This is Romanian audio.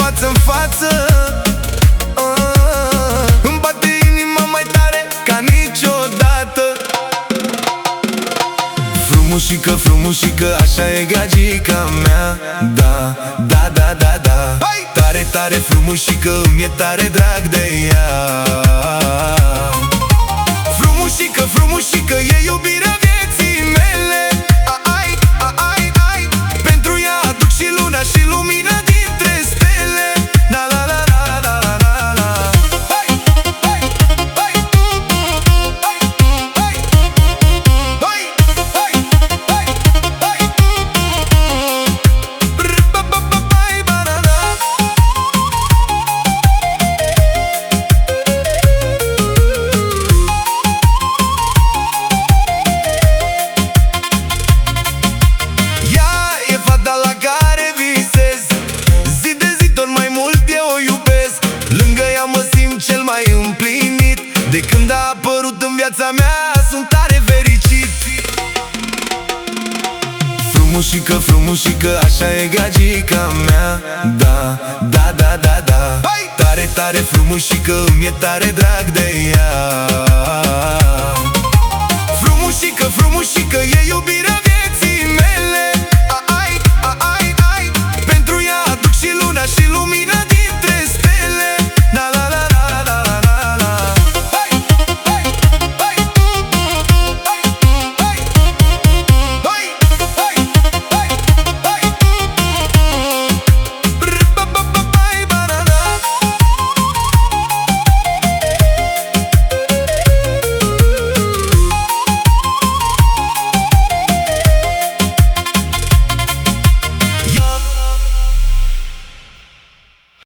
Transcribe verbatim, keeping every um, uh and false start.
față în față. uh, Îmi bate inima mai tare ca niciodată. Frumușică, frumușică, așa e gagica mea. Da, da, da, da, da. Tare, tare frumușică, îmi e tare drag de ea. Frumușică, frumușică, e iubirea vieții mele. Ai, ai, ai, pentru ea aduc și luna și lumina dintre stele. La la la la la la la la. Hai, hai, hai, hai, hai, hai, hai, hai, hai. Ba-ba-ba-bai, ba-da-da. Cel mai împlinit de când a apărut în viața mea, sunt tare fericit. Frumușică, frumușică, așa e gagica mea. Da, da, da, da, da. Tare, tare frumușică, îmi e tare drag de ea. Frumușică, frumușică, e iubirea